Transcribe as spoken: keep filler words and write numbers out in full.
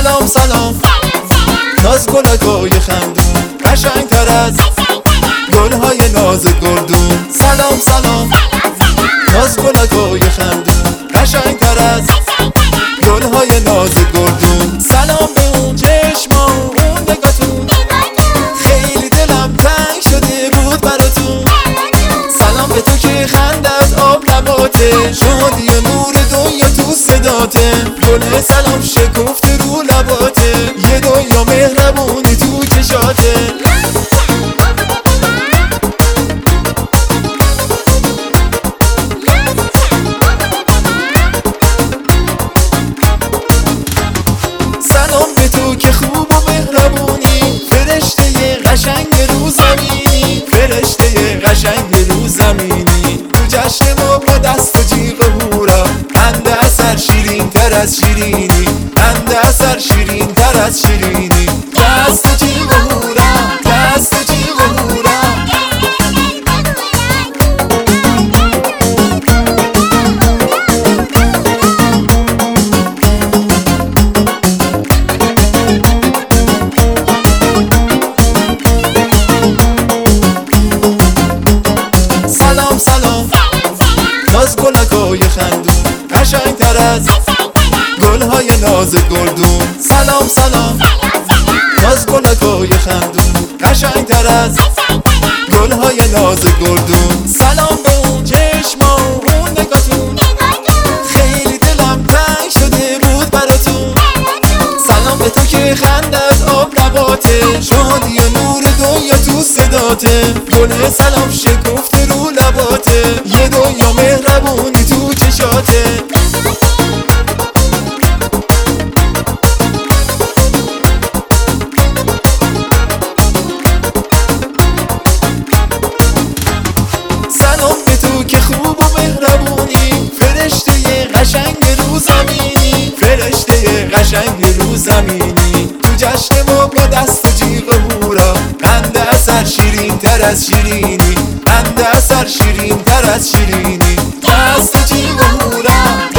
سلام سلام ناز گلای خندون قشنگ تر از گلهای ناز گلدون. سلام سلام ناز گلای خندون قشنگ تر از گلهای ناز گلدون. سلام به اون چشما اون نگاتون، خیلی دلم تنگ شده بود براتون. سلام به تو که خندت آب لباته، شادی نور دنیا تو صداته. گل سلام شکفته رو لباته، یه دنیا مهربونی تو چشاته. سلام به تو که خوب و مهربونی، فرشته قشنگ رو زمینی، فرشته قشنگ رو زمینی. تو جشن ما با دست و جیغ هورا، بنده اثر شیرین تر از شیرینی، بنده اثر شیرین تر از شیرینی. دست و جیغ هورا، دست و جیغ هورا. سلام سلام ناز گلای خندون قشنگ تر از گلهای ناز گلدون. سلام سلام ناز گلای خندون قشنگ تر از گلهای ناز گلدون. سلام به اون چشما اون نگاتون، خیلی دلم تنگ شده بود براتون. سلام به تو که خندت آب لباته، شادی نور دنیا تو صداته. گل سلام شکفته رو لباته، یه دنیا مهربونی تو چشاته. سلام به تو که خوب و مهربونی، فرشته قشنگ رو زمینی، فرشته قشنگ رو زمینی. تو جشن ما با دست و جیغ هورا، بنده اثر شیرین تر از شیرینی، بنده اثر شیرین تر از شیرینی. دست و جیغ هورا.